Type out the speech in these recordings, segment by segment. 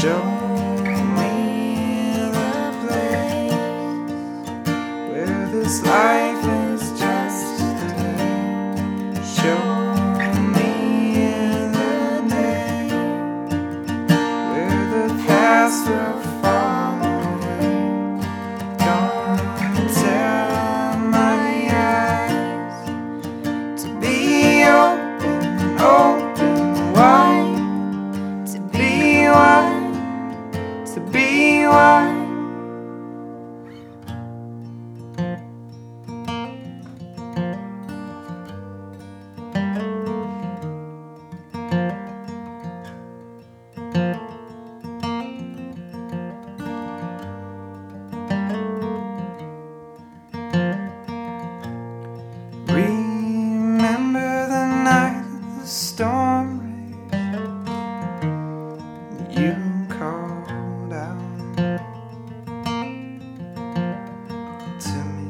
Show me the place where this life is just a game. Show me the day where the past will fall away. Don't tell my eyes to be open, open wide, to be wide, to be wide. Remember the night the storm raged, you called out to me.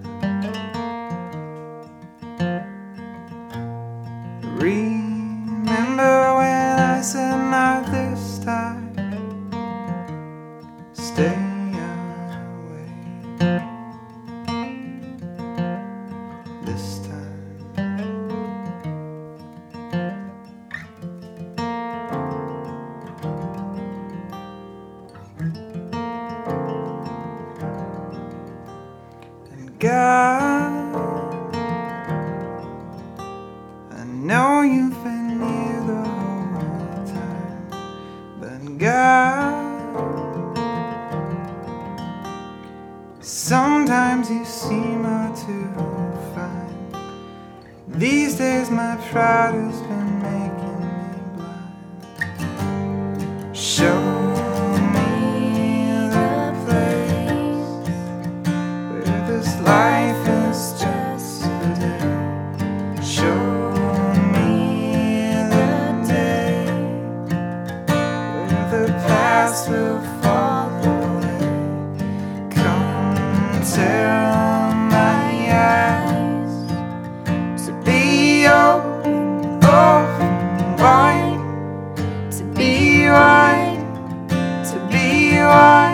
Remember when I said not this time, stay away this time. And God, I know you've been near the whole time, but God, sometimes you seem hard to find. These days my pride has been making me blind. Show me the place where this life is just a day. Show me the day where the past will fall away. Come tell my eyes to be open, open wide, to be wide, to be wide.